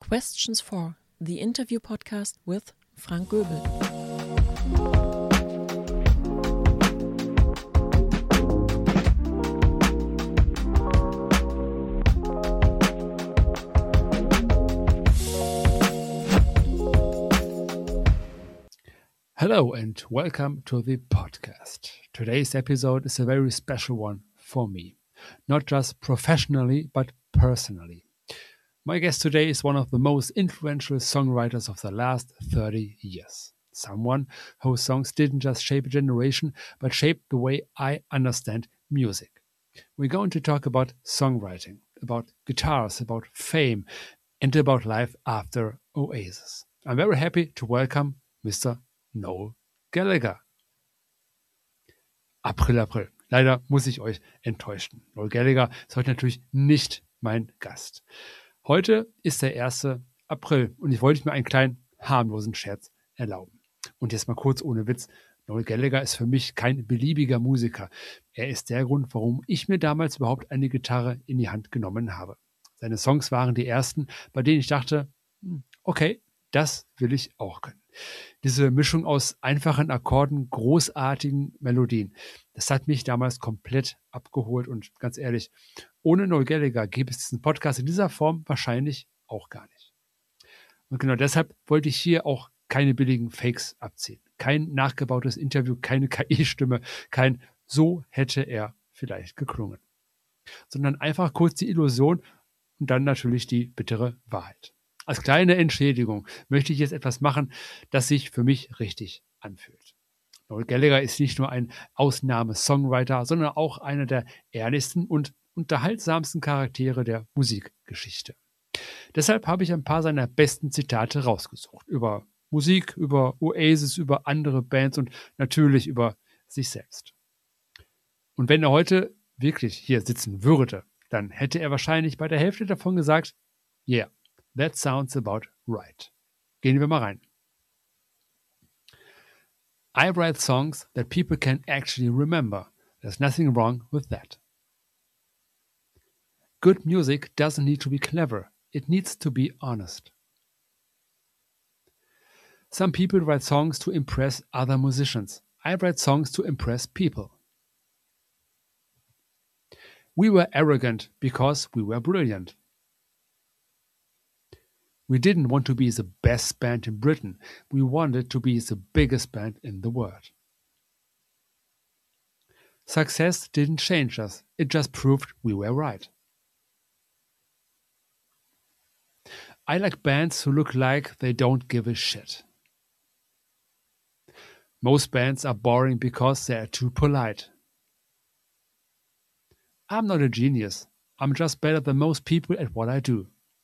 Questions for the Interview Podcast with Frank Göbel. Hello and welcome to the podcast. Today's episode is a very special one for me, not just professionally but personally. My guest today is one of the most influential songwriters of the last 30 years. Someone whose songs didn't just shape a generation but shaped the way I understand music. We're going to talk about songwriting, about guitars, about fame, and about life after Oasis. I'm very happy to welcome Mr. Noel Gallagher. April. Leider muss ich euch enttäuschen. Noel Gallagher ist heute natürlich nicht mein Gast. Heute ist der 1. April und ich wollte mir einen kleinen harmlosen Scherz erlauben. Und jetzt mal kurz ohne Witz. Noel Gallagher ist für mich kein beliebiger Musiker. Er ist der Grund, warum ich mir damals überhaupt eine Gitarre in die Hand genommen habe. Seine Songs waren die ersten, bei denen ich dachte, okay, das will ich auch können. Diese Mischung aus einfachen Akkorden, großartigen Melodien, das hat mich damals komplett abgeholt und ganz ehrlich, ohne Noel Gallagher gäbe es diesen Podcast in dieser Form wahrscheinlich auch gar nicht. Und genau deshalb wollte ich hier auch keine billigen Fakes abziehen. Kein nachgebautes Interview, keine KI-Stimme, kein so hätte er vielleicht geklungen. Sondern einfach kurz die Illusion und dann natürlich die bittere Wahrheit. Als kleine Entschädigung möchte ich jetzt etwas machen, das sich für mich richtig anfühlt. Noel Gallagher ist nicht nur ein Ausnahme-Songwriter, sondern auch einer der ehrlichsten und unterhaltsamsten Charaktere der Musikgeschichte. Deshalb habe ich ein paar seiner besten Zitate rausgesucht. Über Musik, über Oasis, über andere Bands und natürlich über sich selbst. Und wenn er heute wirklich hier sitzen würde, dann hätte er wahrscheinlich bei der Hälfte davon gesagt, yeah, that sounds about right. Gehen wir mal rein. I write songs that people can actually remember. There's nothing wrong with that. Good music doesn't need to be clever. It needs to be honest. Some people write songs to impress other musicians. I write songs to impress people. We were arrogant because we were brilliant. We didn't want to be the best band in Britain. We wanted to be the biggest band in the world. Success didn't change us. It just proved we were right. I like bands who look like they don't give a shit. Most bands are boring because they are too polite. I'm not a genius. I'm just better than most people at what I do.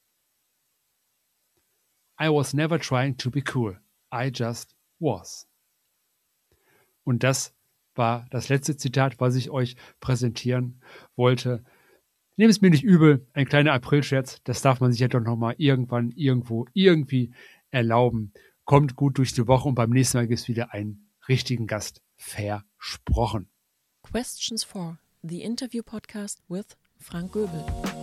I was never trying to be cool. I just was. Und das war das letzte Zitat, was ich euch präsentieren wollte. Nehmt es mir nicht übel, ein kleiner Aprilscherz, das darf man sich ja doch nochmal irgendwann, irgendwo, irgendwie erlauben. Kommt gut durch die Woche und beim nächsten Mal gibt es wieder einen richtigen Gast. Versprochen. Questions for the Interview Podcast with Frank Göbel.